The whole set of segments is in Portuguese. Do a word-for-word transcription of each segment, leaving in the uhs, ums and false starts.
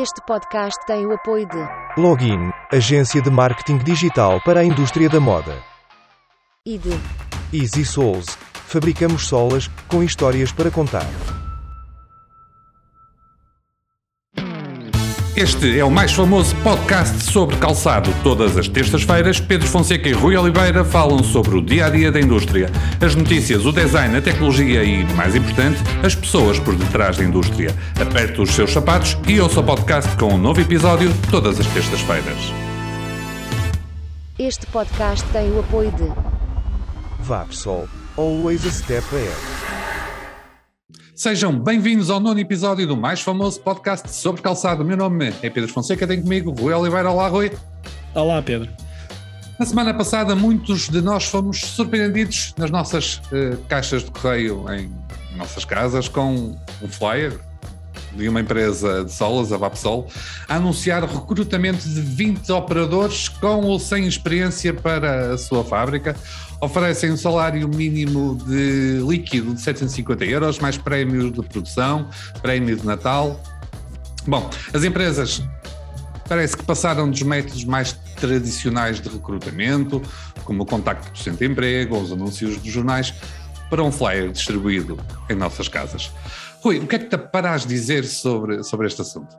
Este podcast tem o apoio de Login, agência de marketing digital para a indústria da moda. e de Easy Souls, fabricamos solas, com histórias para contar. Este é o mais famoso podcast sobre calçado. Todas as terças-feiras, Pedro Fonseca e Rui Oliveira falam sobre o dia-a-dia da indústria, as notícias, o design, a tecnologia e, mais importante, as pessoas por detrás da indústria. Aperte os seus sapatos e ouça o podcast com um novo episódio todas as terças-feiras. Este podcast tem o apoio de Vapsol, always a step ahead. Sejam bem-vindos ao nono episódio do mais famoso podcast sobre calçado. O meu nome é Pedro Fonseca, tenho comigo Rui Oliveira. Olá, Rui. Olá, Pedro. Na semana passada, muitos de nós fomos surpreendidos nas nossas uh, caixas de correio em nossas casas com um flyer de uma empresa de solas, a Vapsol, a anunciar o recrutamento de vinte operadores com ou sem experiência para a sua fábrica. Oferecem um salário mínimo de líquido de setecentos e cinquenta euros, mais prémios de produção, prémio de Natal. Bom, as empresas parece que passaram dos métodos mais tradicionais de recrutamento, como o contacto do centro de emprego ou os anúncios dos jornais, para um flyer distribuído em nossas casas. Rui, o que é que te paras dizer sobre, sobre este assunto?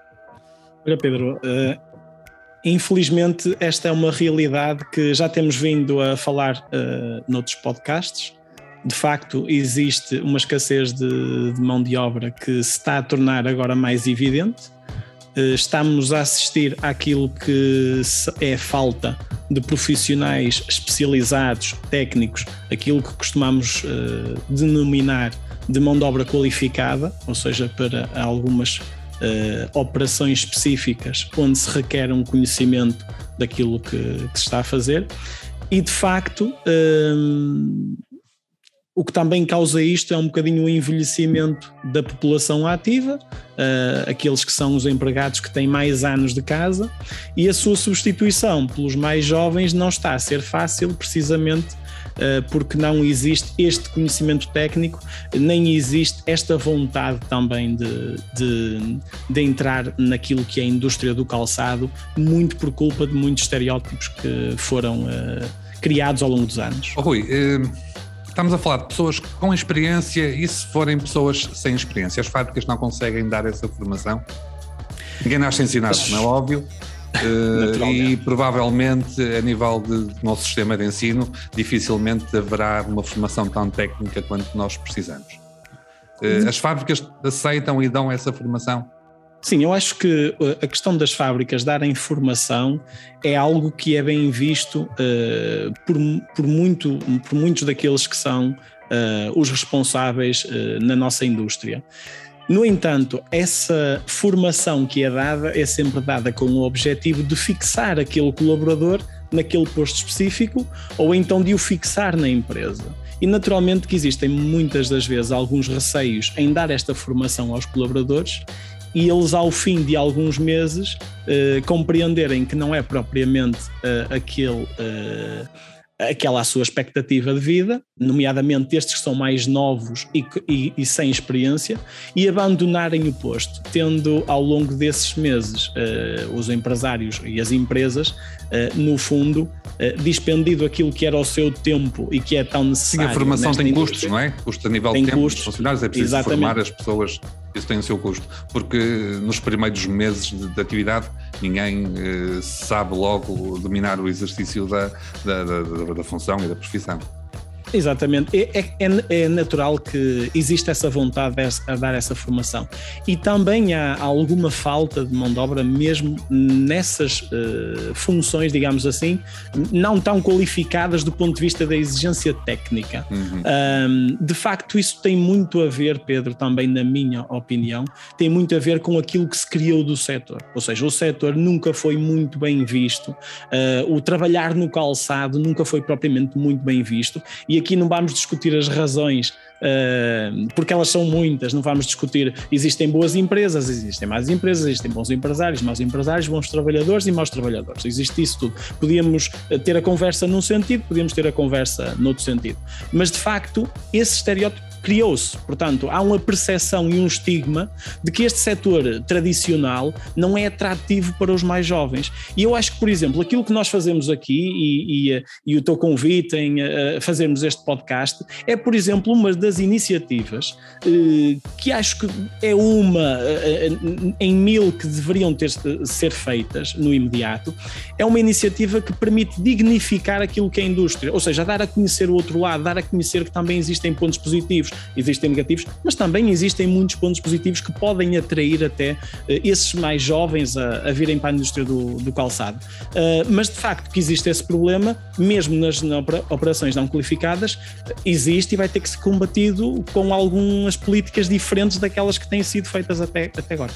Olha, Pedro, uh, infelizmente esta é uma realidade que já temos vindo a falar uh, noutros podcasts. De facto, existe uma escassez de, de mão de obra que se está a tornar agora mais evidente. Uh, estamos a assistir àquilo que é falta de profissionais especializados, técnicos, aquilo que costumamos uh, denominar de mão de obra qualificada, ou seja, para algumas uh, operações específicas onde se requer um conhecimento daquilo que, que se está a fazer. E de facto, um, o que também causa isto é um bocadinho o envelhecimento da população ativa, uh, aqueles que são os empregados que têm mais anos de casa, e a sua substituição pelos mais jovens não está a ser fácil, precisamente porque não existe este conhecimento técnico, nem existe esta vontade também de, de, de entrar naquilo que é a indústria do calçado, muito por culpa de muitos estereótipos que foram uh, criados ao longo dos anos. Oh, Rui, uh, estamos a falar de pessoas com experiência, e se forem pessoas sem experiência, as fábricas não conseguem dar essa formação? Ninguém nasce ensinado, não é óbvio? Uh, e provavelmente a nível do nosso sistema de ensino dificilmente haverá uma formação tão técnica quanto nós precisamos. Uh, as fábricas aceitam e dão essa formação? Sim, eu acho que a questão das fábricas darem formação é algo que é bem visto uh, por, por, muito, por muitos daqueles que são uh, os responsáveis uh, na nossa indústria. No entanto, essa formação que é dada é sempre dada com o objetivo de fixar aquele colaborador naquele posto específico ou então de o fixar na empresa. E naturalmente que existem muitas das vezes alguns receios em dar esta formação aos colaboradores e eles ao fim de alguns meses eh, compreenderem que não é propriamente eh, aquele... Eh, aquela a sua expectativa de vida, nomeadamente estes que são mais novos e, e, e sem experiência, e abandonarem o posto, tendo ao longo desses meses uh, os empresários e as empresas, uh, no fundo, uh, dispendido aquilo que era o seu tempo e que é tão necessário. Sim, a formação tem indústria. Custos, não é? Custo a nível Tem de tempo custos, dos funcionários, é preciso exatamente. formar as pessoas, isso tem o seu custo, porque nos primeiros meses de, de atividade ninguém uh, sabe logo dominar o exercício da, da, da, da, da função e da profissão. Exatamente, é, é, é natural que existe essa vontade a dar essa formação e também há alguma falta de mão de obra mesmo nessas uh, funções, digamos assim, não tão qualificadas do ponto de vista da exigência técnica. Uhum. Um, de facto isso tem muito a ver, Pedro, também na minha opinião, tem muito a ver com aquilo que se criou do setor, ou seja, o setor nunca foi muito bem visto, uh, o trabalhar no calçado nunca foi propriamente muito bem visto. E aqui não vamos discutir as razões, uh, porque elas são muitas, não vamos discutir, existem boas empresas, existem más empresas, existem bons empresários, maus empresários, bons trabalhadores e maus trabalhadores, existe isso tudo. Podíamos ter a conversa num sentido, podíamos ter a conversa noutro sentido, mas de facto esse estereótipo criou-se, portanto, há uma percepção e um estigma de que este setor tradicional não é atrativo para os mais jovens. E eu acho que, por exemplo, aquilo que nós fazemos aqui e, e, e o teu convite em uh, fazermos este podcast é, por exemplo, uma das iniciativas uh, que acho que é uma uh, em mil que deveriam ter, ser feitas no imediato. É uma iniciativa que permite dignificar aquilo que é a indústria, ou seja, dar a conhecer o outro lado, dar a conhecer que também existem pontos positivos, existem negativos, mas também existem muitos pontos positivos que podem atrair até uh, esses mais jovens a, a virem para a indústria do, do calçado. Uh, mas de facto que existe esse problema, mesmo nas operações não qualificadas, existe e vai ter que ser combatido com algumas políticas diferentes daquelas que têm sido feitas até, até agora.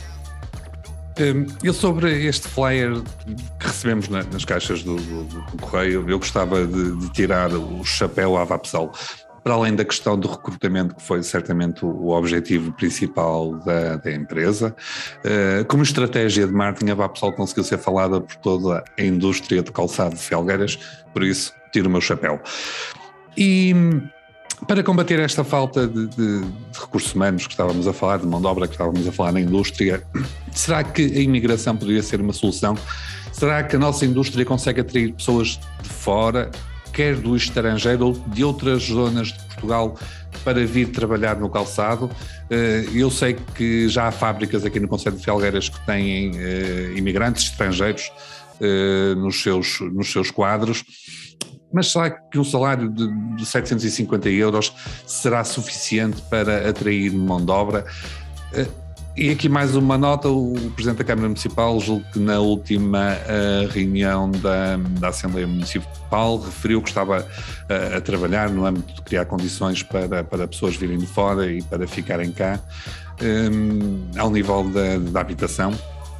Eu sobre este flyer que recebemos na, nas caixas do, do, do Correio, eu gostava de, de tirar o chapéu à Vapsol. Para além da questão do recrutamento, que foi certamente o, o objetivo principal da, da empresa, uh, como estratégia de marketing, a Vapsol conseguiu ser falada por toda a indústria de calçado de Felgueiras, por isso tiro o meu chapéu. E para combater esta falta de, de, de recursos humanos que estávamos a falar, de mão de obra que estávamos a falar na indústria, será que a imigração poderia ser uma solução? Será que a nossa indústria consegue atrair pessoas de fora, quer do estrangeiro ou de outras zonas de Portugal, para vir trabalhar no calçado? Eu sei que já há fábricas aqui no concelho de Felgueiras que têm imigrantes estrangeiros nos seus, nos seus quadros. Mas será que um salário de, de setecentos e cinquenta euros será suficiente para atrair mão de obra? E aqui mais uma nota, o Presidente da Câmara Municipal, julgo que na última uh, reunião da, da Assembleia Municipal, referiu que estava uh, a trabalhar no âmbito de criar condições para, para pessoas virem de fora e para ficarem cá, um, ao nível da, da habitação.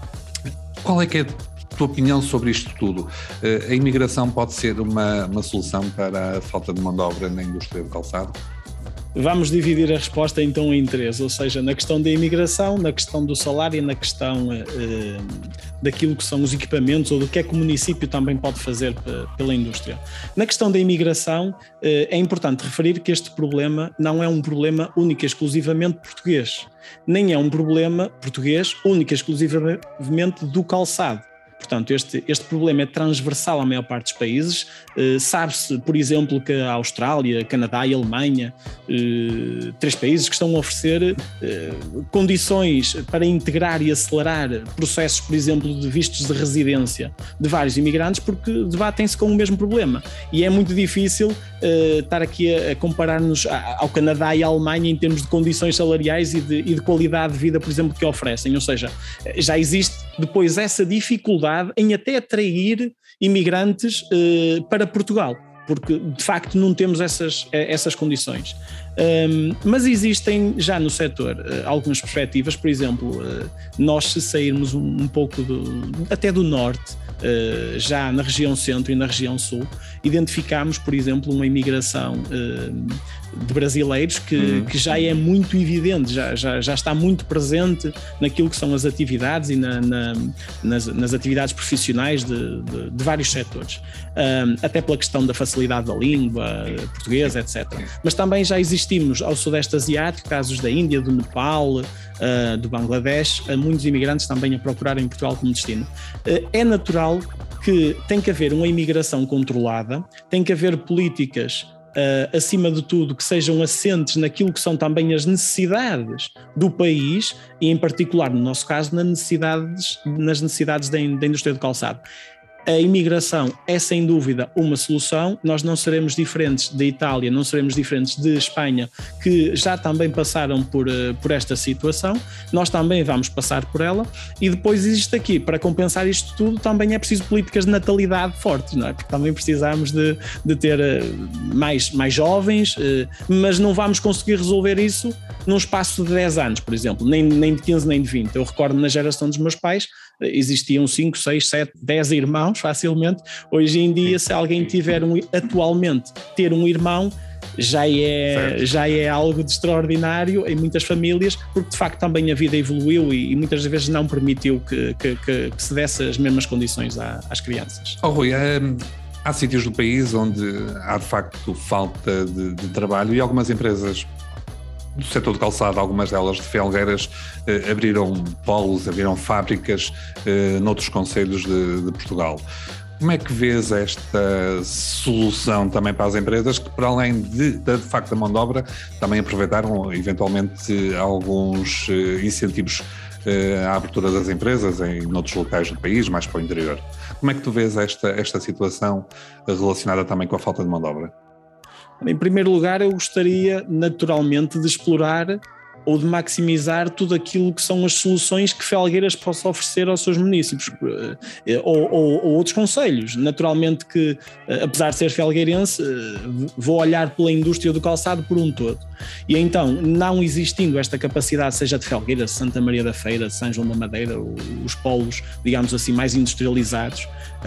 Qual é que é a tua opinião sobre isto tudo? Uh, a imigração pode ser uma, uma solução para a falta de mão de obra na indústria do calçado? Vamos dividir a resposta então em três, ou seja, na questão da imigração, na questão do salário e na questão eh, daquilo que são os equipamentos ou do que é que o município também pode fazer p- pela indústria. Na questão da imigração, eh, é importante referir que este problema não é um problema único e exclusivamente português, nem é um problema português único e exclusivamente do calçado. Portanto, este, este problema é transversal à maior parte dos países. Uh, sabe-se, por exemplo, que a Austrália, Canadá e a Alemanha, uh, três países que estão a oferecer uh, condições para integrar e acelerar processos, por exemplo, de vistos de residência de vários imigrantes, porque debatem-se com o mesmo problema. E é muito difícil uh, estar aqui a, a comparar-nos ao Canadá e à Alemanha em termos de condições salariais e de, e de qualidade de vida, por exemplo, que oferecem. Ou seja, já existe depois essa dificuldade em até atrair imigrantes uh, para Portugal, porque de facto não temos essas, essas condições. Um, mas existem já no setor uh, algumas perspectivas, por exemplo, uh, nós se sairmos um, um pouco do, até do norte, uh, já na região centro e na região sul, identificamos, por exemplo, uma imigração uh, de brasileiros que, uhum. que já é muito evidente, já, já, já está muito presente naquilo que são as atividades e na, na, nas, nas atividades profissionais de, de, de vários setores, um, até pela questão da facilidade da língua portuguesa, etcétera. Mas também já existimos ao Sudeste Asiático, casos da Índia, do Nepal, uh, do Bangladesh, uh, muitos imigrantes também a procurarem Portugal como destino. Uh, é natural que tem que haver uma imigração controlada, tem que haver políticas Uh, acima de tudo, que sejam assentes naquilo que são também as necessidades do país e, em particular, no nosso caso, nas necessidades, nas necessidades da, da indústria do calçado. A imigração é, sem dúvida, uma solução. Nós não seremos diferentes da Itália, não seremos diferentes de Espanha, que já também passaram por, por esta situação. Nós também vamos passar por ela. E depois existe aqui, para compensar isto tudo, também é preciso políticas de natalidade fortes, não é? Porque também precisamos de, de ter mais, mais jovens, mas não vamos conseguir resolver isso num espaço de dez anos, por exemplo, nem, nem de quinze nem de vinte. Eu recordo na geração dos meus pais, existiam cinco, seis, sete, dez irmãos facilmente. Hoje em dia, se alguém tiver um, atualmente ter um irmão, já é, já é algo de extraordinário em muitas famílias, porque de facto também a vida evoluiu e, e muitas vezes não permitiu que, que, que, que se desse as mesmas condições à, às crianças. Oh, Rui, hum, há sítios do país onde há de facto falta de, de trabalho e algumas empresas do setor de calçado, algumas delas de Felgueiras, eh, abriram polos, abriram fábricas eh, noutros concelhos de, de Portugal. Como é que vês esta solução também para as empresas que, para além de, de, de facto da mão de obra, também aproveitaram eventualmente alguns eh, incentivos eh, à abertura das empresas em outros locais do país, mais para o interior? Como é que tu vês esta, esta situação relacionada também com a falta de mão de obra? Em primeiro lugar, eu gostaria naturalmente de explorar ou de maximizar tudo aquilo que são as soluções que Felgueiras possa oferecer aos seus municípios ou, ou, ou outros concelhos. Naturalmente que, apesar de ser felgueirense, vou olhar pela indústria do calçado por um todo. E então, não existindo esta capacidade, seja de Felgueiras, Santa Maria da Feira, São João da Madeira, os polos, digamos assim, mais industrializados,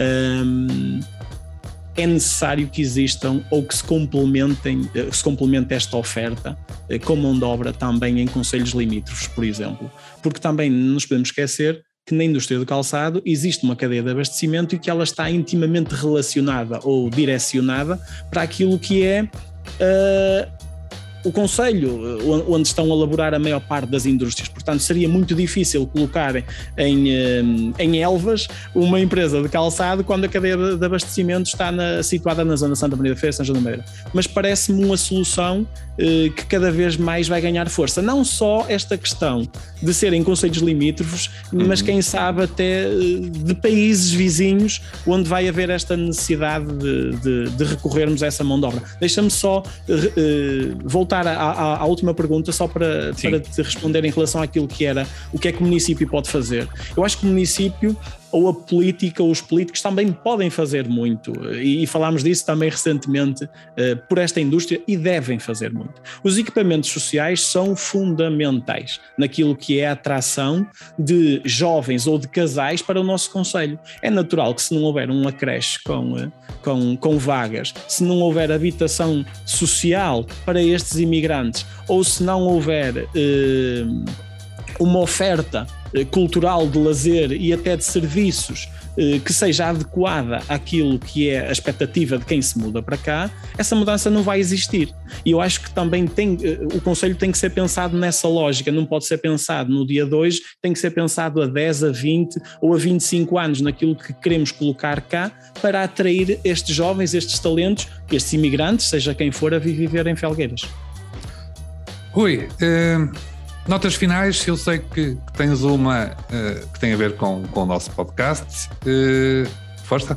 hum, é necessário que existam ou que se complementem, se complemente esta oferta com mão de obra também em concelhos limítrofes, por exemplo. Porque também não nos podemos esquecer que na indústria do calçado existe uma cadeia de abastecimento e que ela está intimamente relacionada ou direcionada para aquilo que é uh, o concelho onde estão a laborar a maior parte das indústrias. Portanto, seria muito difícil colocar em, em Elvas uma empresa de calçado quando a cadeia de abastecimento está na, situada na zona de Santa Maria da Feira, São João da Madeira. Mas parece-me uma solução eh, que cada vez mais vai ganhar força. Não só esta questão de serem concelhos limítrofes, uhum. mas quem sabe até de países vizinhos onde vai haver esta necessidade de, de, de recorrermos a essa mão de obra. Deixa-me só eh, voltar À, à, à última pergunta, só para, para te responder em relação àquilo que era o que é que o município pode fazer. Eu acho que o município ou a política ou os políticos também podem fazer muito e, e falámos disso também recentemente uh, por esta indústria e devem fazer muito. Os equipamentos sociais são fundamentais naquilo que é a atração de jovens ou de casais para o nosso concelho. É natural que se não houver uma creche com, uh, com, com vagas, se não houver habitação social para estes imigrantes ou se não houver uh, uma oferta cultural, de lazer e até de serviços que seja adequada àquilo que é a expectativa de quem se muda para cá, essa mudança não vai existir. E eu acho que também tem, o concelho tem que ser pensado nessa lógica, não pode ser pensado no dia de hoje, tem que ser pensado a dez, a vinte ou a vinte e cinco anos naquilo que queremos colocar cá para atrair estes jovens, estes talentos, estes imigrantes, seja quem for, a viver em Felgueiras. Rui, uh... notas finais, eu sei que, que tens uma uh, que tem a ver com, com o nosso podcast. Uh, força?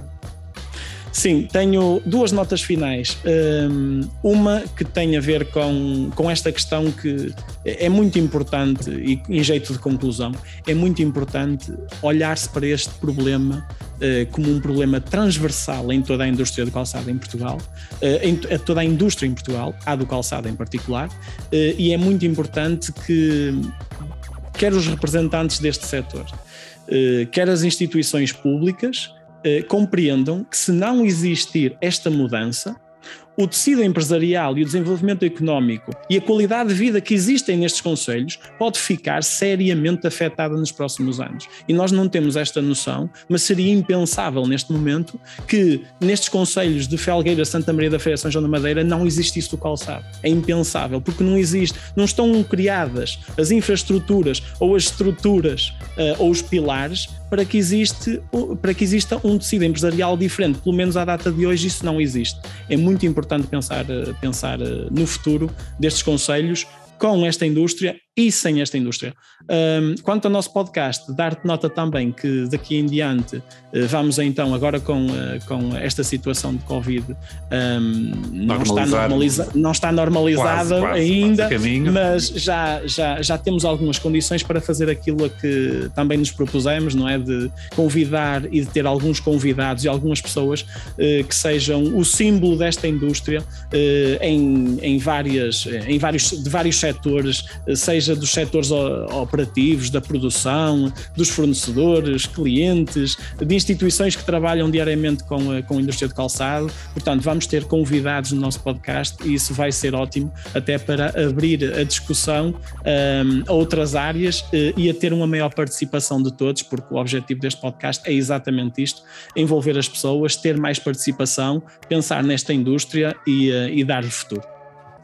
Sim, tenho duas notas finais. Um, uma que tem a ver com, com esta questão que é muito importante e em jeito de conclusão, é muito importante olhar-se para este problema uh, como um problema transversal em toda a indústria do calçado em Portugal, uh, em toda a indústria em Portugal, a do calçado em particular, uh, e é muito importante que quer os representantes deste setor, uh, quer as instituições públicas, Eh, compreendam que se não existir esta mudança, o tecido empresarial e o desenvolvimento económico e a qualidade de vida que existem nestes concelhos pode ficar seriamente afetada nos próximos anos. E nós não temos esta noção, mas seria impensável neste momento que nestes concelhos de Felgueiras, Santa Maria da Feira, São João da Madeira não existisse o calçado. É impensável, porque não existe, não estão criadas as infraestruturas ou as estruturas uh, ou os pilares para que, existe, para que exista um tecido empresarial diferente. Pelo menos à data de hoje isso não existe. É muito importante pensar, pensar no futuro destes concelhos com esta indústria e sem esta indústria. Um, quanto ao nosso podcast, dar-te nota também que daqui em diante vamos então, agora com, com esta situação de Covid, um, não, está normaliza, não está normalizada quase, quase, ainda, quase mas já, já, já temos algumas condições para fazer aquilo a que também nos propusemos, não é? De convidar e de ter alguns convidados e algumas pessoas uh, que sejam o símbolo desta indústria uh, em, em, várias, em vários, de vários setores, uh, seja dos setores operativos, da produção, dos fornecedores, clientes, de instituições que trabalham diariamente com a, com a indústria de calçado. Portanto, vamos ter convidados no nosso podcast e isso vai ser ótimo até para abrir a discussão um, a outras áreas uh, e a ter uma maior participação de todos, porque o objetivo deste podcast é exatamente isto, envolver as pessoas, ter mais participação, pensar nesta indústria e, uh, e dar-lhe futuro.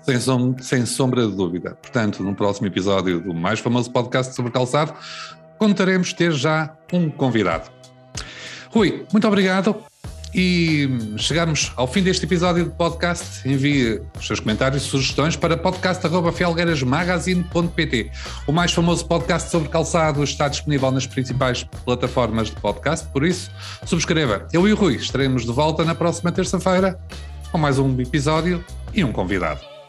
Sem, som, sem sombra de dúvida. Portanto, no próximo episódio do mais famoso podcast sobre calçado, contaremos ter já um convidado. Rui, muito obrigado. E chegarmos ao fim deste episódio do podcast, envie os seus comentários e sugestões para podcast arroba felgueirasmagazine ponto pt. O mais famoso podcast sobre calçado está disponível nas principais plataformas de podcast, por isso, subscreva. Eu e o Rui estaremos de volta na próxima terça-feira com mais um episódio e um convidado.